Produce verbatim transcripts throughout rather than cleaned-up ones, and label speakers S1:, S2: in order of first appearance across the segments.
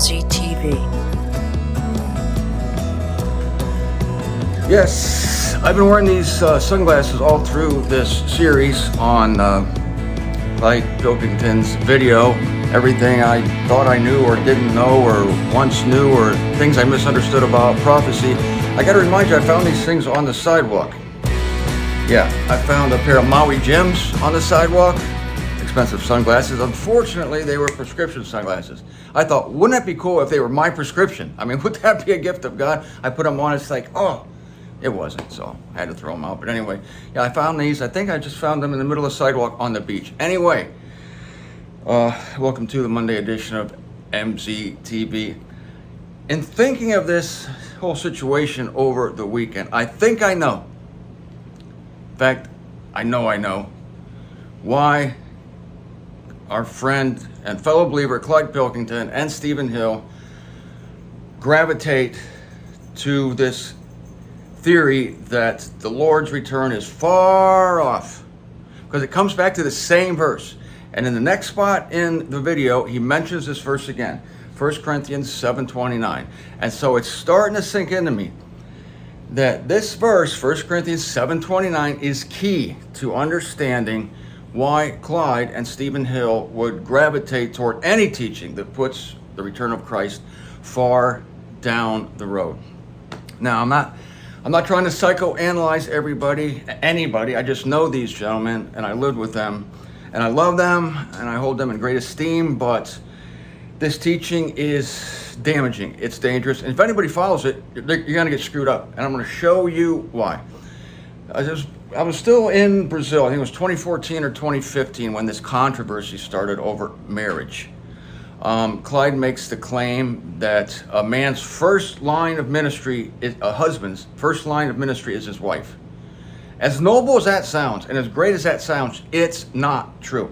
S1: Z T V.
S2: Yes, I've been wearing these uh, sunglasses all through this series on uh, Clyde Pilkington's video. Everything I thought I knew or didn't know or once knew or things I misunderstood about prophecy. I gotta remind you, I found these things on the sidewalk. Yeah, I found a pair of Maui gems on the sidewalk. Expensive sunglasses. Unfortunately, they were prescription sunglasses. I thought, wouldn't it be cool if they were my prescription? I mean, would that be a gift of God? I put them on, it's like, oh, it wasn't, so I had to throw them out. But anyway, yeah, I found these. I think I just found them in the middle of the sidewalk on the beach. Anyway, uh, welcome to the Monday edition of M Z T V. In thinking of this whole situation over the weekend, I think I know. In fact, I know I know why our friend and fellow believer Clyde Pilkington and Stephen Hill gravitate to this theory that the Lord's return is far off, because it comes back to the same verse. And in the next spot in the video, he mentions this verse again, First Corinthians seven twenty-nine. And so it's starting to sink into me that this verse, First Corinthians seven twenty-nine, is key to understanding why Clyde and Stephen Hill would gravitate toward any teaching that puts the return of Christ far down the road. Now, I'm not I'm not trying to psychoanalyze everybody, anybody. I just know these gentlemen, and I lived with them, and I love them, and I hold them in great esteem, but this teaching is damaging. It's dangerous, and if anybody follows it, you're going to get screwed up, and I'm going to show you why. I was, I was still in Brazil. I think it was twenty fourteen or twenty fifteen when this controversy started over marriage. Um, Clyde makes the claim that a man's first line of ministry, is, a husband's first line of ministry is his wife. As noble as that sounds, and as great as that sounds, it's not true.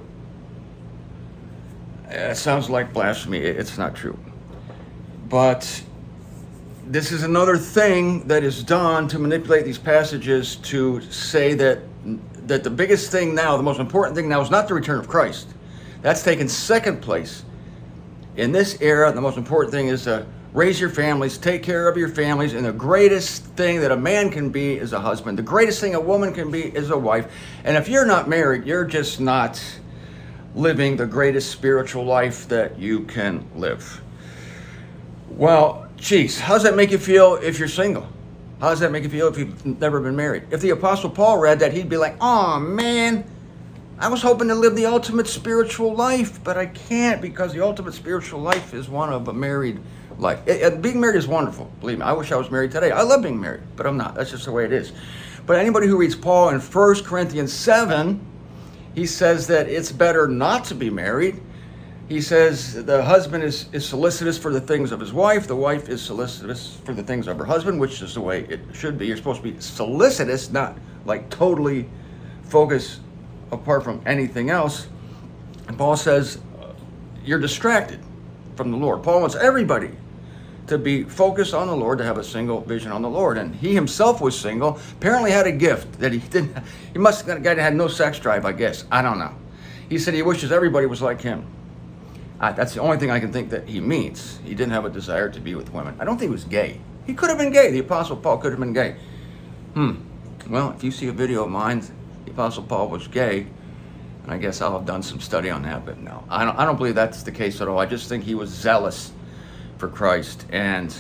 S2: It sounds like blasphemy. It's not true. But this is another thing that is done to manipulate these passages to say that, that the biggest thing now, the most important thing now, is not the return of Christ. That's taken second place. In this era, the most important thing is to raise your families, take care of your families, and the greatest thing that a man can be is a husband. The greatest thing a woman can be is a wife. And if you're not married, you're just not living the greatest spiritual life that you can live. Well, geez, how does that make you feel if you're single? How does that make you feel if you've never been married? If the Apostle Paul read that, he'd be like, oh man, I was hoping to live the ultimate spiritual life, but I can't, because the ultimate spiritual life is one of a married life. It, it, being married is wonderful. Believe me, I wish I was married today. I love being married, but I'm not. That's just the way it is. But anybody who reads Paul in First Corinthians seven, he says that it's better not to be married. He says the husband is, is solicitous for the things of his wife. The wife is solicitous for the things of her husband, which is the way it should be. You're supposed to be solicitous, not like totally focused apart from anything else. And Paul says you're distracted from the Lord. Paul wants everybody to be focused on the Lord, to have a single vision on the Lord. And he himself was single, apparently had a gift that he didn't, he must have, the guy had no sex drive, I guess. I don't know. He said he wishes everybody was like him. I, that's the only thing I can think that he means. He didn't have a desire to be with women. I don't think he was gay. He could have been gay. The Apostle Paul could have been gay. Hmm. Well, if you see a video of mine, the Apostle Paul was gay, and I guess I'll have done some study on that, but no, I don't, I don't believe that's the case at all. I just think he was zealous for Christ, and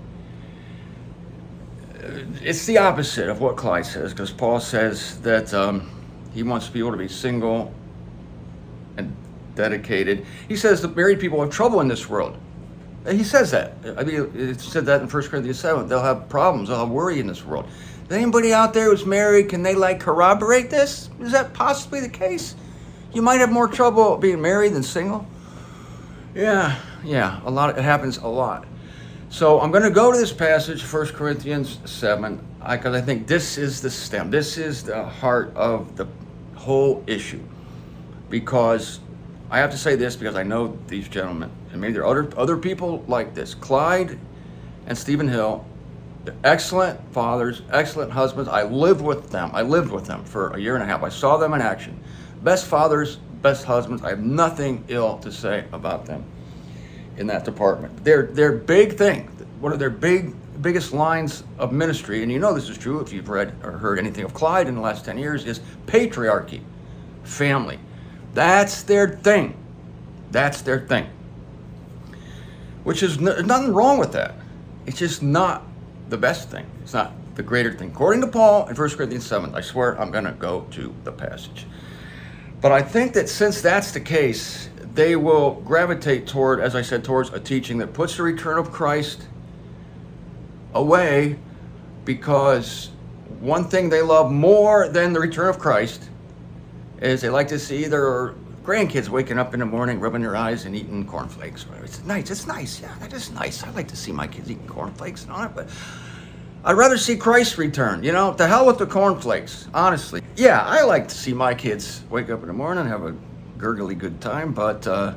S2: it's the opposite of what Clyde says, because Paul says that um, he wants people to be single and dedicated. He says that married people have trouble in this world. He says that. I mean, it said that in First Corinthians seven. They'll have problems, they'll have worry in this world. Anybody out there who's married, can they like corroborate this? Is that possibly the case? You might have more trouble being married than single. Yeah, yeah, a lot. It happens a lot. So I'm going to go to this passage, First Corinthians seven, because I, I think this is the stem. This is the heart of the whole issue. Because I have to say this, because I know these gentlemen, and maybe there are other other people like this. Clyde and Stephen Hill, they're excellent fathers, excellent husbands. I lived with them. I lived with them for a year and a half. I saw them in action. Best fathers, best husbands. I have nothing ill to say about them. in that department. Their their big thing, one of their big biggest lines of ministry, and you know this is true if you've read or heard anything of Clyde in the last ten years, is patriarchy, family. That's their thing. That's their thing. Which is n- nothing wrong with that. It's just not the best thing. It's not the greater thing. According to Paul in First Corinthians seven, I swear I'm going to go to the passage. But I think that since that's the case, they will gravitate toward, as I said, towards a teaching that puts the return of Christ away, because one thing they love more than the return of Christ is they like to see their grandkids waking up in the morning, rubbing their eyes and eating cornflakes. It's nice. It's nice. Yeah, that is nice. I like to see my kids eating cornflakes and all that, but I'd rather see Christ return. You know, to hell with the cornflakes, honestly. Yeah, I like to see my kids wake up in the morning and have a gurgly good time, but uh,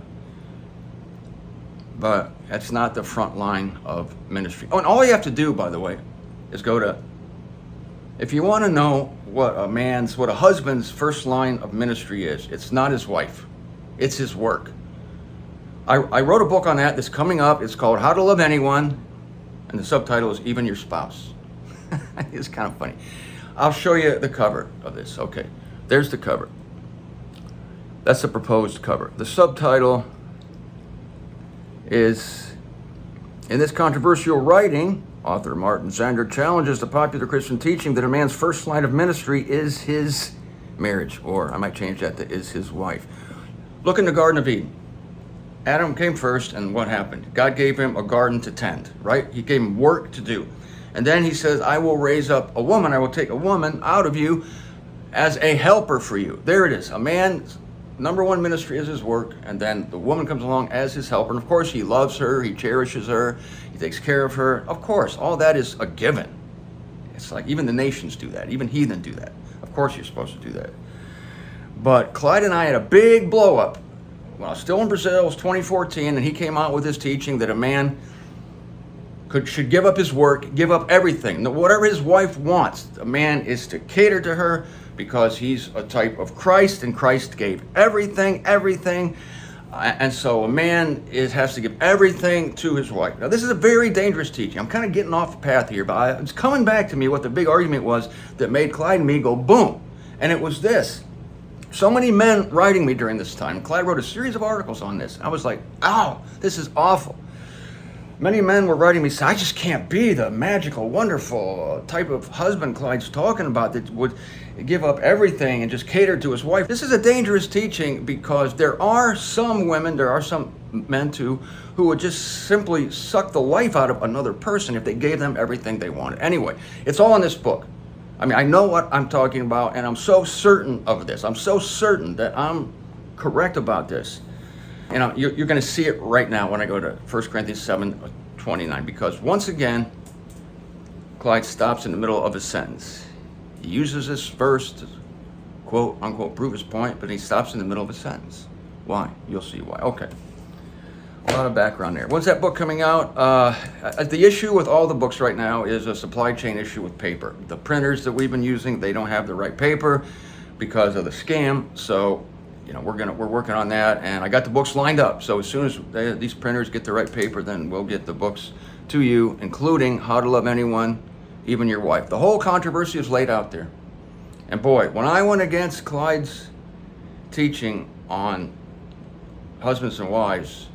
S2: but that's not the front line of ministry. Oh, and all you have to do, by the way, is go to, if you want to know what a man's, what a husband's first line of ministry is, it's not his wife, it's his work. I, I wrote a book on that that's coming up. It's called How to Love Anyone, and the subtitle is Even Your Spouse. It's kind of funny. I'll show you the cover of this. Okay, there's the cover. That's the proposed cover. The subtitle is, in this controversial writing, author Martin Zander challenges the popular Christian teaching that a man's first line of ministry is his marriage, or I might change that to is his wife. Look in the Garden of Eden. Adam came first, and what happened? God gave him a garden to tend, right? He gave him work to do. And then he says, I will raise up a woman, I will take a woman out of you as a helper for you. There it is. A man's number one ministry is his work, and then the woman comes along as his helper. And of course, he loves her, he cherishes her, he takes care of her. Of course, all that is a given. It's like even the nations do that, even heathen do that. Of course, you're supposed to do that. But Clyde and I had a big blow up when I was still in Brazil. It was twenty fourteen, and he came out with his teaching that a man could should give up his work, give up everything. Whatever his wife wants, a man is to cater to her, because he's a type of Christ, and Christ gave everything, everything. Uh, and so a man is has to give everything to his wife. Now, this is a very dangerous teaching. I'm kind of getting off the path here, but I, it's coming back to me what the big argument was that made Clyde and me go boom. And it was this. So many men writing me during this time. Clyde wrote a series of articles on this. I was like, ow, this is awful. Many men were writing me saying, I just can't be the magical, wonderful type of husband Clyde's talking about that would give up everything and just cater to his wife. This is a dangerous teaching, because there are some women, there are some men too, who would just simply suck the life out of another person if they gave them everything they wanted. Anyway, it's all in this book. I mean, I know what I'm talking about, and I'm so certain of this. I'm so certain that I'm correct about this. You know, you're, you're going to see it right now when I go to First Corinthians seven twenty-nine, because once again, Clyde stops in the middle of a sentence. He uses this verse to quote unquote prove his point, but he stops in the middle of a sentence. Why? You'll see why. Okay. A lot of background there. When's that book coming out? Uh, the issue with all the books right now is a supply chain issue with paper. The printers that we've been using, they don't have the right paper because of the scam. So, you know, we're gonna we're working on that, and I got the books lined up. So as soon as they, these printers get the right paper, then we'll get the books to you, including How to Love Anyone, Even Your Wife. The whole controversy is laid out there. And boy, when I went against Clyde's teaching on husbands and wives,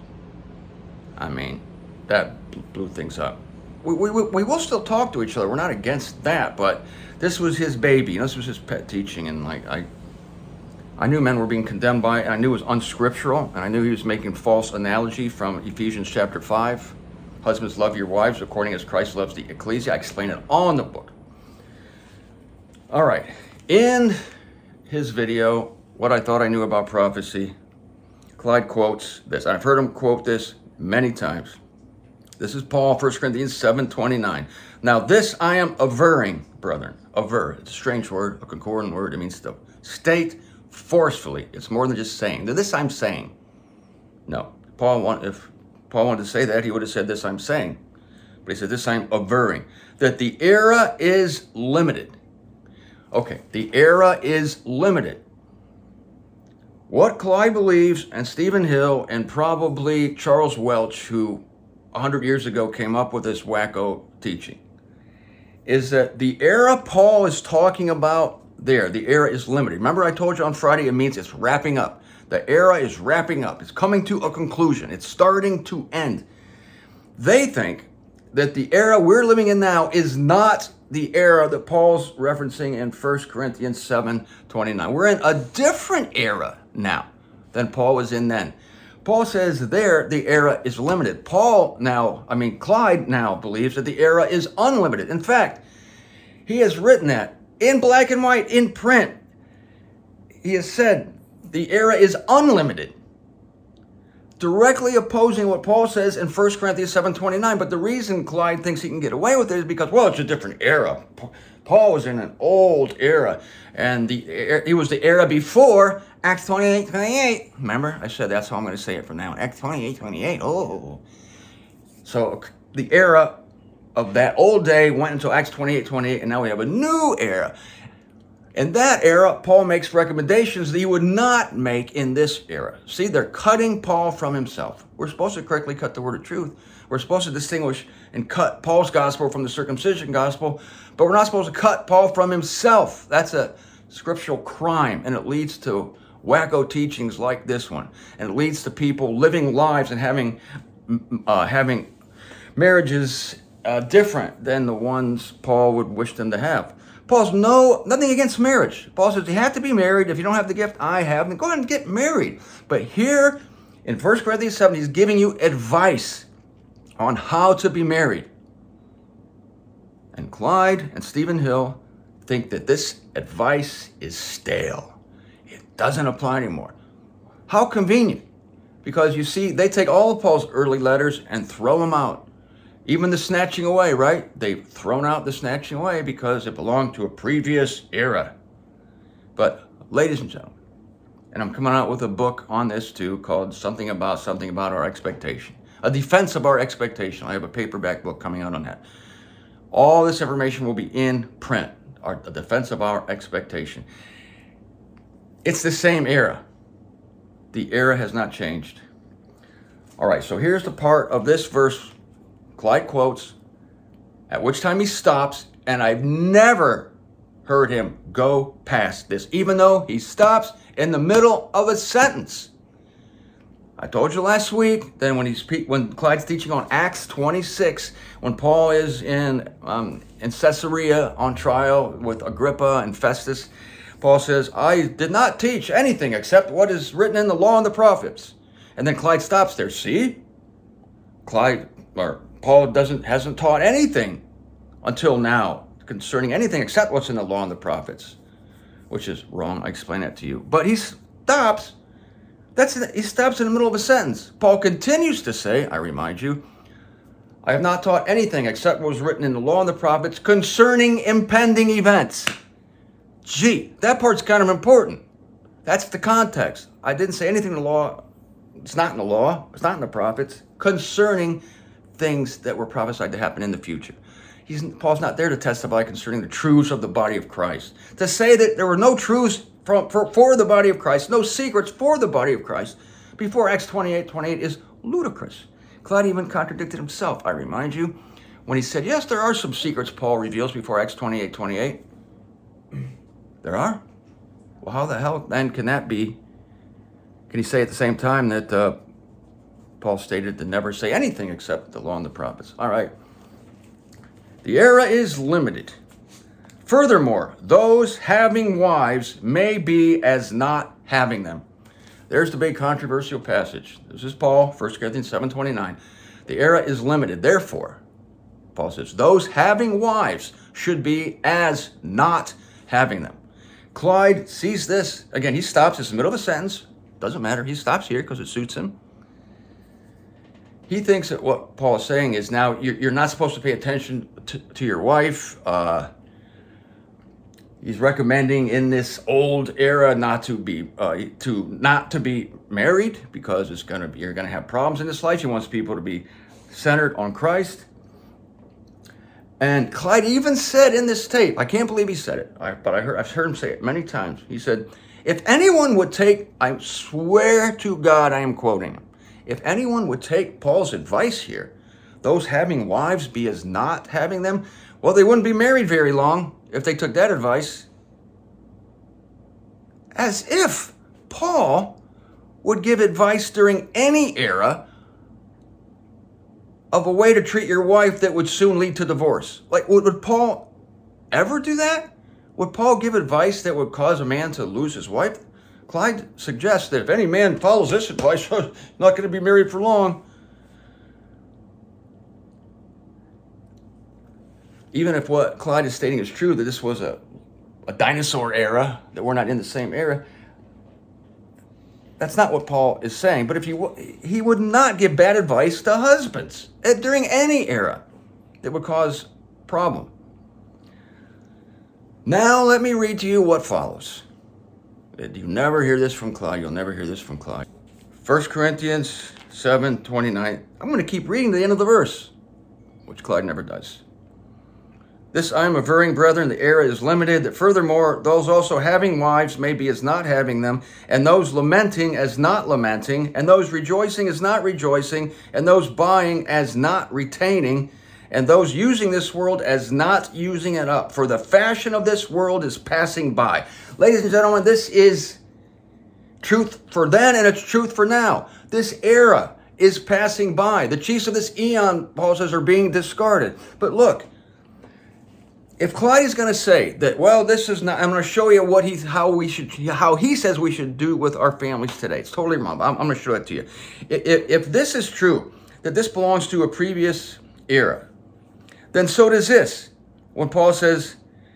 S2: I mean, that blew things up. We, we, we will still talk to each other. We're not against that, but this was his baby. You know, this was his pet teaching, and like I, I knew men were being condemned by it, and I knew it was unscriptural, and I knew he was making false analogy from Ephesians chapter five. Husbands, love your wives according as Christ loves the ecclesia. I explain it all in the book. All right. In his video, What I Thought I Knew About Prophecy, Clyde quotes this. I've heard him quote this many times. This is Paul, First Corinthians seven twenty-nine. Now this I am averring, brethren. Aver. It's a strange word, a concordant word. It means to state forcefully. It's more than just saying. Now, this I'm saying. No. Paul want, if Paul wanted to say that, he would have said this I'm saying. But he said this I'm averring. That the era is limited. Okay, the era is limited. What Clyde believes, and Stephen Hill, and probably Charles Welch, who one hundred years ago came up with this wacko teaching, is that the era Paul is talking about there, the era is limited. Remember I told you on Friday, it means it's wrapping up. The era is wrapping up. It's coming to a conclusion. It's starting to end. They think that the era we're living in now is not the era that Paul's referencing in First Corinthians seven twenty-nine. We're in a different era now than Paul was in then. Paul says there the era is limited. Paul now, I mean, Clyde now believes that the era is unlimited. In fact, he has written that in black and white, in print. He has said the era is unlimited, directly opposing what Paul says in First Corinthians seven twenty-nine. But the reason Clyde thinks he can get away with it is because, well, it's a different era. Paul was in an old era, and the he was the era before Acts twenty-eight twenty-eight. Remember? I said that's how I'm going to say it from now on. Acts twenty-eight twenty-eight. Oh. So the era of that old day went until Acts twenty-eight twenty-eight, and now we have a new era. In that era, Paul makes recommendations that he would not make in this era. See, they're cutting Paul from himself. We're supposed to correctly cut the word of truth. We're supposed to distinguish and cut Paul's gospel from the circumcision gospel, but we're not supposed to cut Paul from himself. That's a scriptural crime, and it leads to wacko teachings like this one. And it leads to people living lives and having, uh, having marriages uh, different than the ones Paul would wish them to have. Paul's no nothing against marriage. Paul says you have to be married. If you don't have the gift I have, then go ahead and get married. But here in First Corinthians seven, he's giving you advice on how to be married. And Clyde and Stephen Hill think that this advice is stale. It doesn't apply anymore. How convenient. Because you see, they take all of Paul's early letters and throw them out. Even the snatching away, right? They've thrown out the snatching away because it belonged to a previous era. But, ladies and gentlemen, and I'm coming out with a book on this too called Something About Something About Our Expectation. A Defense of Our Expectation. I have a paperback book coming out on that. All this information will be in print. Our, a Defense of Our Expectation. It's the same era. The era has not changed. All right, so here's the part of this verse Clyde quotes, at which time he stops, and I've never heard him go past this, even though he stops in the middle of a sentence. I told you last week, then when he's when Clyde's teaching on Acts twenty-six, when Paul is in um, in Caesarea on trial with Agrippa and Festus, Paul says, I did not teach anything except what is written in the law and the prophets. And then Clyde stops there. See? Clyde, or Paul doesn't hasn't taught anything until now concerning anything except what's in the law and the prophets, which is wrong. I explain that to you. But he stops. That's he stops in the middle of a sentence. Paul continues to say, I remind you, I have not taught anything except what was written in the law and the prophets concerning impending events. Gee, that part's kind of important. That's the context. I didn't say anything in the law. It's not in the law. It's not in the prophets. Concerning things that were prophesied to happen in the future. He's, Paul's not there to testify concerning the truths of the body of Christ. To say that there were no truths for, for, for the body of Christ, no secrets for the body of Christ, before Acts twenty-eight twenty-eight is ludicrous. Clyde even contradicted himself, I remind you, when he said, yes, there are some secrets Paul reveals before Acts twenty-eight twenty-eight. There are? Well, how the hell then can that be? Can he say at the same time that uh, Paul stated to never say anything except the law and the prophets? All right. The era is limited. Furthermore, those having wives may be as not having them. There's the big controversial passage. This is Paul, First Corinthians seven twenty-nine. The era is limited. Therefore, Paul says, those having wives should be as not having them. Clyde sees this. Again, he stops. It's the middle of a sentence. Doesn't matter. He stops here because it suits him. He thinks that what Paul is saying is now you're, you're not supposed to pay attention to, to your wife. Uh, he's recommending in this old era not to be uh, to not to be married because it's gonna be, you're gonna have problems in this life. He wants people to be centered on Christ. And Clyde even said in this tape, I can't believe he said it, I, but I heard, I've heard him say it many times. He said, If anyone would take, I swear to God, I am quoting him. If anyone would take Paul's advice here, those having wives be as not having them, well, they wouldn't be married very long if they took that advice. As if Paul would give advice during any era of a way to treat your wife that would soon lead to divorce. Like, would, would Paul ever do that? Would Paul give advice that would cause a man to lose his wife? Clyde suggests that if any man follows this advice, he's not going to be married for long. Even if what Clyde is stating is true, that this was a, a dinosaur era, that we're not in the same era, that's not what Paul is saying. But if you, he would not give bad advice to husbands during any era that would cause problem. Now let me read to you what follows. You never hear this from Clyde. You'll never hear this from Clyde. First Corinthians seven twenty-nine. I'm going to keep reading to the end of the verse, which Clyde never does. This I am averring, brethren, the era is limited, that furthermore, those also having wives may be as not having them, and those lamenting as not lamenting, and those rejoicing as not rejoicing, and those buying as not retaining, and those using this world as not using it up. For the fashion of this world is passing by. Ladies and gentlemen, this is truth for then, and it's truth for now. This era is passing by. The chiefs of this eon, Paul says, are being discarded. But look, if Clyde is going to say that, well, this is not, I'm going to show you what he, how we should, how he says we should do with our families today. It's totally wrong. I'm, I'm going to show it to you. If, if this is true, that this belongs to a previous era, then so does this. When Paul says,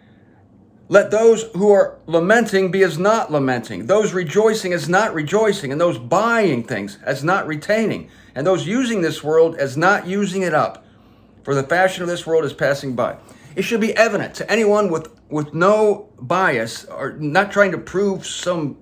S2: let those who are lamenting be as not lamenting, those rejoicing as not rejoicing, and those buying things as not retaining, and those using this world as not using it up. For the fashion of this world is passing by. It should be evident to anyone with, with no bias or not trying to prove some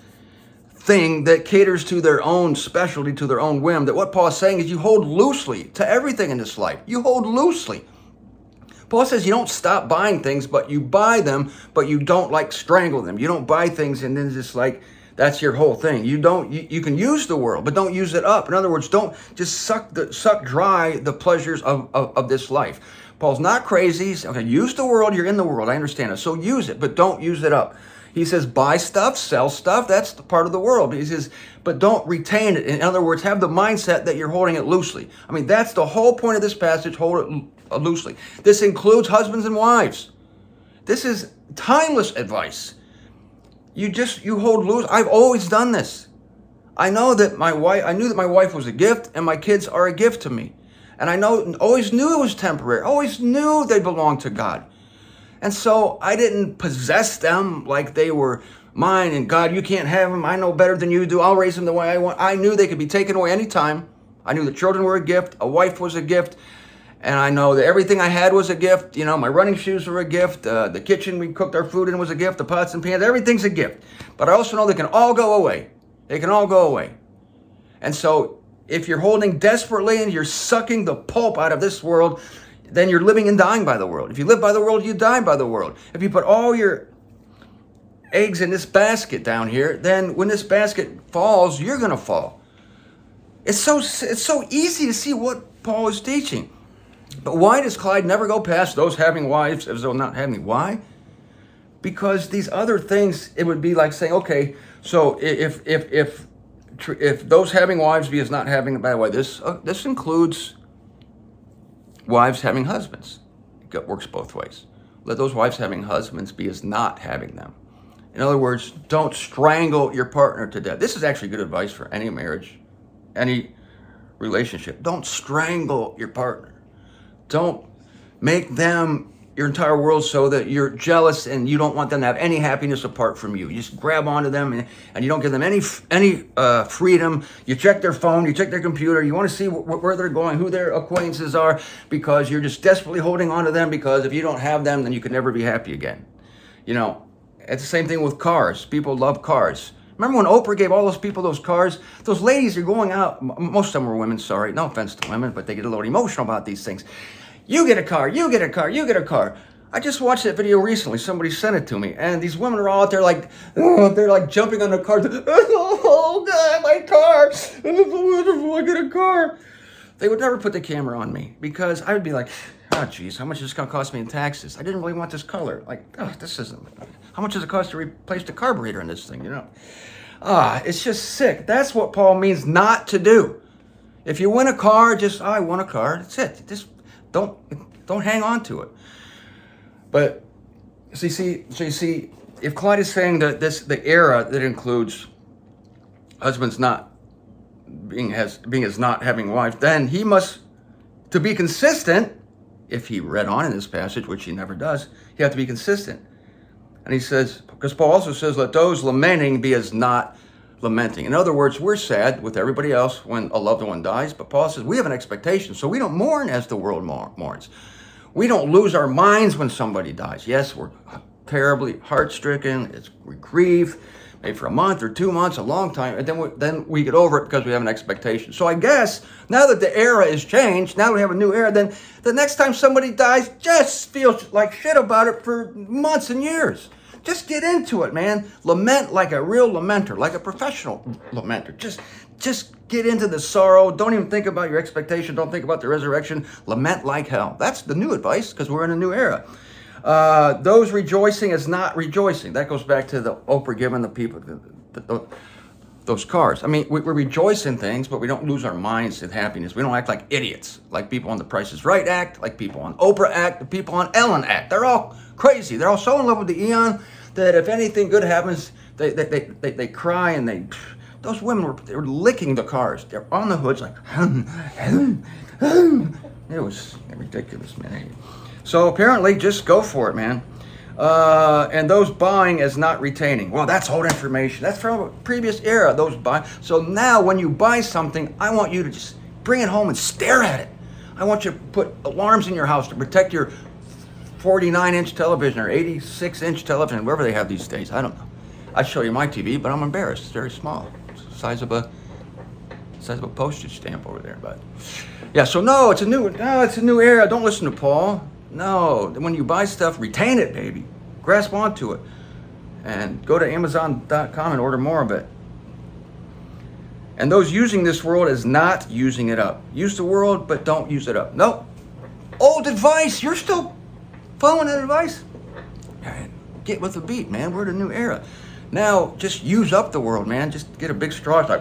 S2: thing that caters to their own specialty, to their own whim, that what Paul is saying is you hold loosely to everything in this life. You hold loosely. Paul says you don't stop buying things, but you buy them, but you don't like strangle them. You don't buy things and then just like, that's your whole thing. You don't. You, you can use the world, but don't use it up. In other words, don't just suck the suck dry the pleasures of, of, of this life. Paul's not crazy. He's, okay, use the world. You're in the world. I understand it. So use it, but don't use it up. He says, buy stuff, sell stuff. That's the part of the world. He says, but don't retain it. In other words, have the mindset that you're holding it loosely. I mean, that's the whole point of this passage. Hold it loosely. This includes husbands and wives. This is timeless advice. You just, you hold loose. I've always done this. I know that my wife, I knew that my wife was a gift and my kids are a gift to me. And I know, always knew it was temporary. Always knew they belonged to God. And so I didn't possess them like they were mine. And God, you can't have them. I know better than you do. I'll raise them the way I want. I knew they could be taken away anytime. I knew the children were a gift. A wife was a gift. And I know that everything I had was a gift. You know, my running shoes were a gift. Uh, the kitchen we cooked our food in was a gift. The pots and pans, everything's a gift. But I also know they can all go away. They can all go away. And so if you're holding desperately and you're sucking the pulp out of this world, then you're living and dying by the world. If you live by the world, you die by the world. If you put all your eggs in this basket down here, then when this basket falls, you're going to fall. It's so, it's so easy to see what Paul is teaching. But why does Clyde never go past those having wives as though not having? Why? Because these other things, it would be like saying, okay, so if if if if those having wives be as not having, by the way, this uh, this includes wives having husbands. It works both ways. Let those wives having husbands be as not having them. In other words, don't strangle your partner to death. This is actually good advice for any marriage, any relationship. Don't strangle your partner. Don't make them your entire world so that you're jealous and you don't want them to have any happiness apart from you. You just grab onto them and, and you don't give them any any uh, freedom. You check their phone, you check their computer. You want to see wh- where they're going, who their acquaintances are, because you're just desperately holding on to them, because if you don't have them, then you can never be happy again. You know, it's the same thing with cars. People love cars. Remember when Oprah gave all those people those cars? Those ladies are going out, most of them were women, sorry, no offense to women, but they get a little emotional about these things. You get a car, you get a car, you get a car. I just watched that video recently. Somebody sent it to me, and these women are all out there like, oh, they're like jumping on the car. Oh God, my car! It's wonderful. I get a car. They would never put the camera on me because I would be like, oh geez, how much is this gonna cost me in taxes? I didn't really want this color. Like, oh, this isn't. How much does it cost to replace the carburetor in this thing? You know, ah, it's just sick. That's what Paul means not to do. If you win a car, just oh, I won a car. That's it. Just don't don't hang on to it. But so you see, so you see, if Clyde is saying that this the era that includes husbands not being has being as not having wives, then he must, to be consistent, if he read on in this passage, which he never does, he have to be consistent. And he says, because Paul also says, let those lamenting be as not lamenting. In other words, we're sad with everybody else when a loved one dies, but Paul says we have an expectation, so we don't mourn as the world mourns. We don't lose our minds when somebody dies. Yes, we're terribly heart-stricken. It's, we grieve, maybe for a month or two months, a long time, and then we, then we get over it because we have an expectation. So I guess now that the era is changed, now we have a new era, then the next time somebody dies, just feel like shit about it for months and years. Just get into it, man. Lament like a real lamenter, like a professional lamenter. Just, just get into the sorrow. Don't even think about your expectation. Don't think about the resurrection. Lament like hell. That's the new advice because we're in a new era. Uh, those rejoicing is not rejoicing. That goes back to the Oprah giving the people the, the, the, those cars. I mean, we, we rejoice in things, but we don't lose our minds in happiness. We don't act like idiots, like people on The Price is Right act, like people on Oprah act, the people on Ellen act. They're all crazy. They're all so in love with the Eon that if anything good happens, they they they, they, they cry and they. Those women were they were licking the cars. They're on the hoods like. Hum, hum, hum. It was ridiculous, man. So apparently, just go for it, man. Uh, and those buying as not retaining. Well, that's old information. That's from a previous era. Those buy. So now, when you buy something, I want you to just bring it home and stare at it. I want you to put alarms in your house to protect your forty-nine inch television or eighty-six inch television, wherever they have these days. I don't know. I'd show you my T V, but I'm embarrassed. It's very small. It's the size of a size of a postage stamp over there. But yeah, so no, it's a new no, it's a new era. Don't listen to Paul. No, when you buy stuff, retain it, baby. Grasp onto it. And go to Amazon dot com and order more of it. And those using this world as not using it up. Use the world, but don't use it up. Nope. Old advice. You're still following that advice? All right. Get with the beat, man. We're in a new era. Now, just use up the world, man. Just get a big straw. It's like,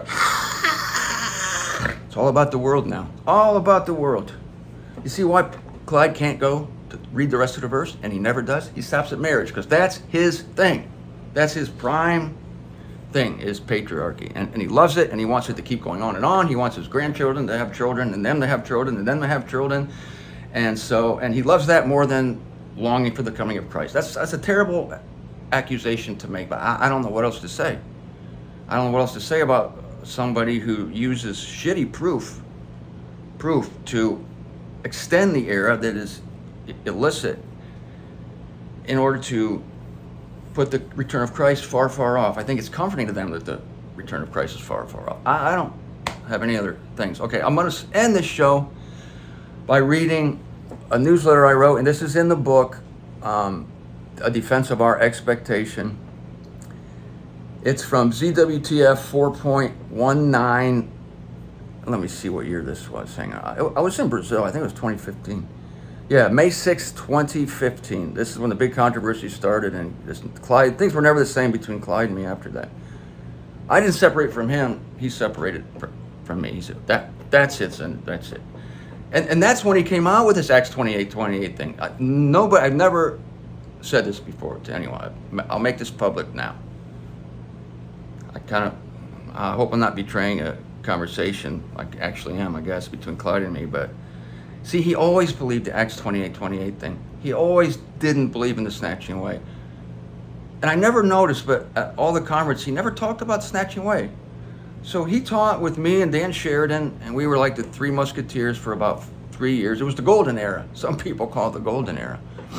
S2: it's all about the world now. All about the world. You see why Clyde can't go to read the rest of the verse, and he never does? He stops at marriage, because that's his thing. That's his prime thing, is patriarchy. And, and he loves it, and he wants it to keep going on and on. He wants his grandchildren to have children, and them to have children, and them to have children. And so, and he loves that more than longing for the coming of Christ. That's that's a terrible accusation to make, but I, I don't know what else to say. I don't know what else to say about somebody who uses shitty proof, proof to extend the era that is illicit in order to put the return of Christ far, far off. I think it's comforting to them that the return of Christ is far, far off. I, I don't have any other things. Okay, I'm going to end this show by reading a newsletter I wrote, and this is in the book, um, A Defense of Our Expectation. It's from Z W T F four point one nine. Let me see what year this was. Hang on. I was in Brazil. I think it was twenty fifteen. Yeah, May sixth, twenty fifteen. This is when the big controversy started, and this, Clyde, things were never the same between Clyde and me after that. I didn't separate from him. He separated from me. He said, that, that's it, and that's it. And and that's when he came out with this Acts twenty-eight twenty-eight thing. I, nobody, I've never said this before to anyone. I'll make this public now. I kind of, I hope I'm not betraying a conversation, like actually am, I guess, between Clyde and me. But see, he always believed the Acts twenty-eight twenty-eight thing. He always didn't believe in the snatching away. And I never noticed, but at all the conference, he never talked about snatching away. So he taught with me and Dan Sheridan, and we were like the Three Musketeers for about three years. It was the golden era. Some people call it the golden era.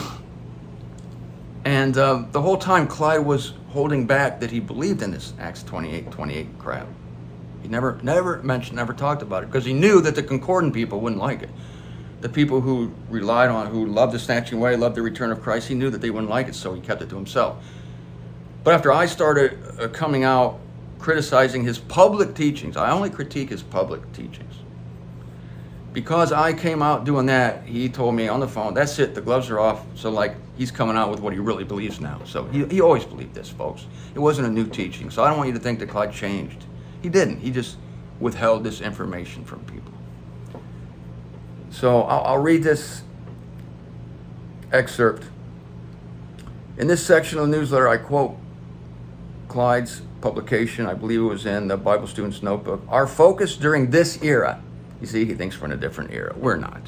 S2: And uh, the whole time, Clyde was holding back that he believed in this Acts twenty-eight twenty-eight crap. He never, never mentioned, never talked about it, because he knew that the Concordant people wouldn't like it. the people who relied on, who loved the snatching away, loved the return of Christ, he knew that they wouldn't like it, so he kept it to himself. But after I started uh, coming out criticizing his public teachings, I only critique his public teachings. Because I came out doing that, he told me on the phone, that's it, the gloves are off. So like, he's coming out with what he really believes now. So he, he always believed this, folks. It wasn't a new teaching. So I don't want you to think that Clyde changed. He didn't. He just withheld this information from people. So I'll, I'll read this excerpt. In this section of the newsletter, I quote Clyde's publication. I believe it was in the Bible Student's Notebook. Our focus during this era. You see, he thinks we're in a different era. We're not.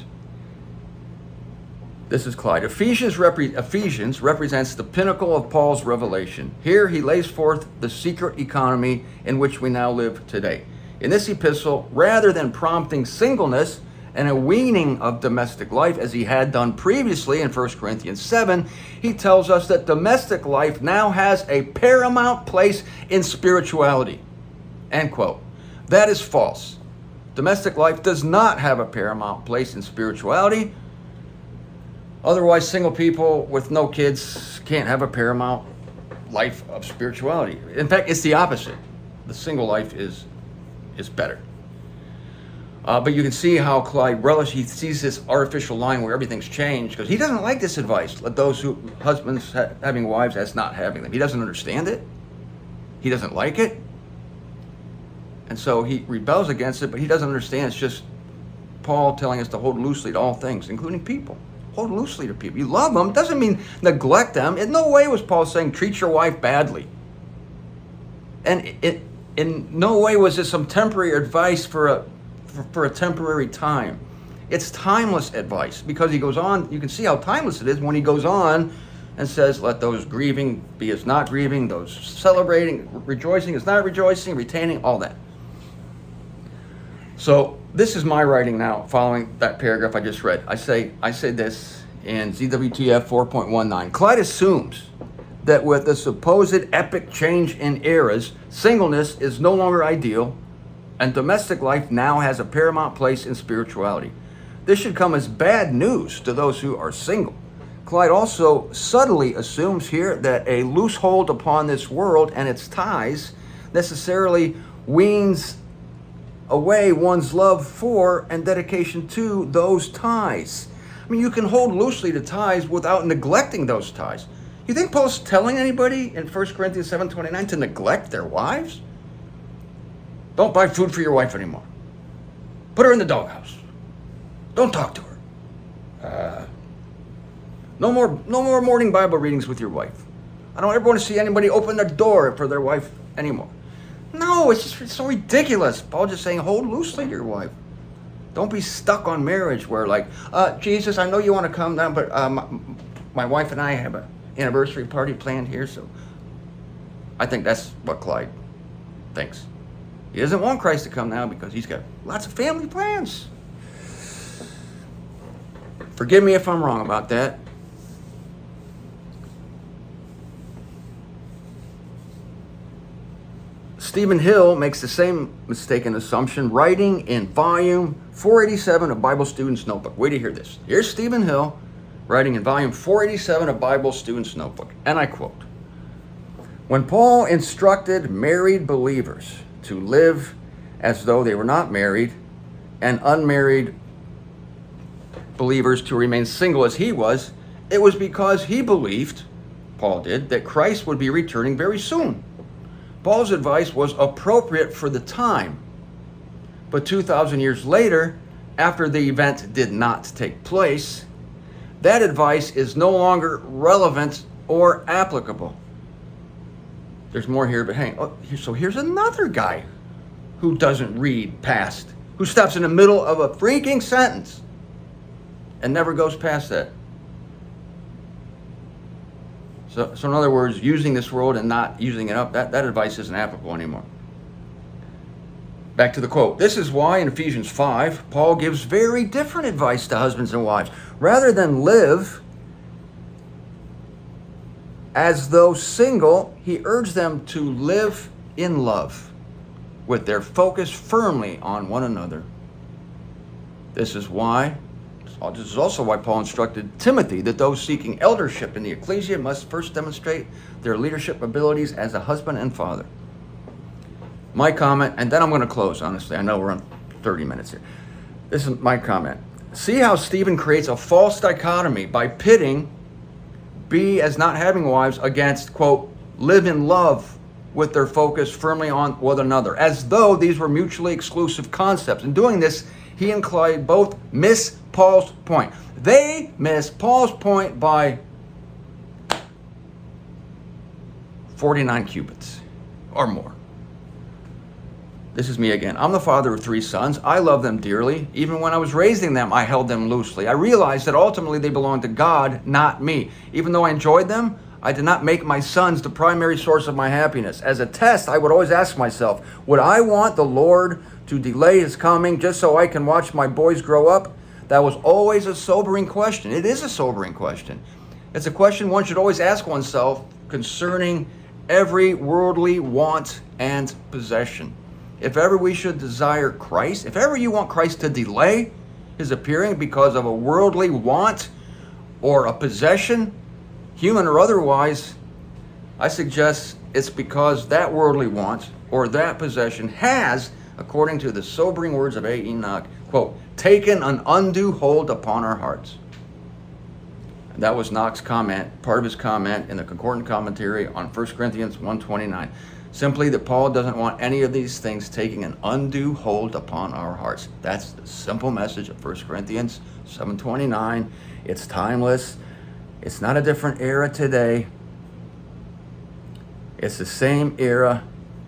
S2: This is Clyde. Ephesians, repre- Ephesians represents the pinnacle of Paul's revelation. Here he lays forth the secret economy in which we now live today. In this epistle, rather than prompting singleness and a weaning of domestic life as he had done previously in First Corinthians seven, he tells us that domestic life now has a paramount place in spirituality. End quote. That is false. Domestic life does not have a paramount place in spirituality. Otherwise, single people with no kids can't have a paramount life of spirituality. In fact, it's the opposite. The single life is is better. Uh, but you can see how Clyde relish, he sees this artificial line where everything's changed because he doesn't like this advice. Let those who husbands ha- having wives as not having them. He doesn't understand it. He doesn't like it. And so he rebels against it, but he doesn't understand. It's just Paul telling us to hold loosely to all things, including people. Hold loosely to people. You love them. Doesn't mean neglect them. In no way was Paul saying treat your wife badly. And it, it in no way was this some temporary advice for a for, for a temporary time. It's timeless advice because he goes on. You can see how timeless it is when he goes on and says, let those grieving be as not grieving, those celebrating, rejoicing as not rejoicing, retaining, all that. So this is my writing now, following that paragraph I just read. I say I say this in Z W T F four point nineteen. Clyde assumes that with the supposed epic change in eras, singleness is no longer ideal, and domestic life now has a paramount place in spirituality. This should come as bad news to those who are single. Clyde also subtly assumes here that a loose hold upon this world and its ties necessarily weans away one's love for and dedication to those ties. I mean, you can hold loosely to ties without neglecting those ties. You think Paul's telling anybody in First Corinthians seven twenty-nine to neglect their wives? Don't buy food for your wife anymore. Put her in the doghouse. Don't talk to her. Uh, no more, no more morning Bible readings with your wife. I don't ever want to see anybody open the door for their wife anymore. No, it's just it's so ridiculous. Paul just saying, hold loosely to your wife. Don't be stuck on marriage where like, uh, Jesus, I know you want to come down, but uh, my, my wife and I have an anniversary party planned here, so I think that's what Clyde thinks. He doesn't want Christ to come now because he's got lots of family plans. Forgive me if I'm wrong about that. Stephen Hill makes the same mistaken assumption, writing in volume four eighty-seven of Bible Student's Notebook. Wait to hear this. Here's Stephen Hill writing in volume four eighty-seven of Bible Student's Notebook, and I quote, when Paul instructed married believers to live as though they were not married and unmarried believers to remain single as he was, it was because he believed, Paul did, that Christ would be returning very soon. Paul's advice was appropriate for the time, but two thousand years later, after the event did not take place, that advice is no longer relevant or applicable. There's more here, but hang on. Oh, so here's another guy who doesn't read past, who stops in the middle of a freaking sentence and never goes past that. So, so in other words, using this world and not using it up, that, that advice isn't applicable anymore. Back to the quote. This is why in Ephesians five, Paul gives very different advice to husbands and wives. Rather than live as though single, he urged them to live in love with their focus firmly on one another. This is why, this is also why Paul instructed Timothy that those seeking eldership in the ecclesia must first demonstrate their leadership abilities as a husband and father. My comment, and then I'm going to close, honestly. I know we're on thirty minutes here. This is my comment. See how Stephen creates a false dichotomy by pitting B as not having wives against, quote, live in love with their focus firmly on one another, as though these were mutually exclusive concepts. In doing this, he and Clyde both miss Paul's point. They miss Paul's point by forty-nine cubits or more. This is me again. I'm the father of three sons. I love them dearly. Even when I was raising them, I held them loosely. I realized that ultimately they belonged to God, not me. Even though I enjoyed them, I did not make my sons the primary source of my happiness. As a test, I would always ask myself, would I want the Lord to delay his coming just so I can watch my boys grow up? That was always a sobering question. It is a sobering question. It's a question one should always ask oneself concerning every worldly want and possession. If ever we should desire Christ, if ever you want Christ to delay his appearing because of a worldly want or a possession, human or otherwise, I suggest it's because that worldly want or that possession has, according to the sobering words of A. Enoch, quote, taken an undue hold upon our hearts. And that was Knox's comment, part of his comment in the Concordant Commentary on First Corinthians one twenty-nine. Simply that Paul doesn't want any of these things taking an undue hold upon our hearts. That's the simple message of First Corinthians seven twenty-nine. It's timeless. It's not a different era today. It's the same era.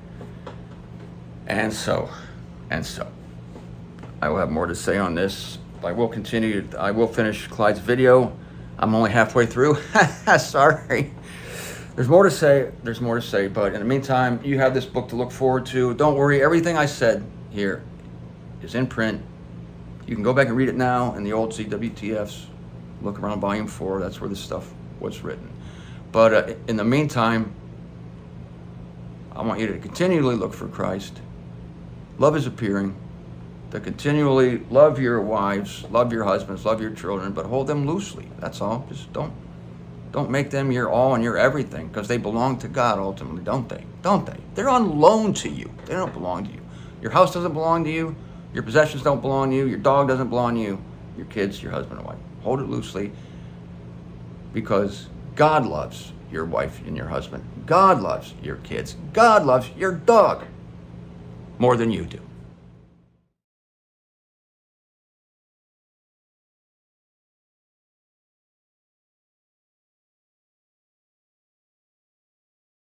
S2: And so, and so, I will have more to say on this. I will continue. I will finish Clyde's video. I'm only halfway through. Sorry. There's more to say. There's more to say. But in the meantime, you have this book to look forward to. Don't worry. Everything I said here is in print. You can go back and read it now in the old C W T Fs. Look around volume four. That's where this stuff was written. But uh, in the meantime, I want you to continually look for Christ. Love is appearing. To continually love your wives, love your husbands, love your children, but hold them loosely. That's all. Just don't don't make them your all and your everything, because they belong to God ultimately, don't they? Don't they? They're on loan to you. They don't belong to you. Your house doesn't belong to you. Your possessions don't belong to you. Your dog doesn't belong to you. Your kids, your husband and wife. Hold it loosely, because God loves your wife and your husband. God loves your kids. God loves your dog more than you do.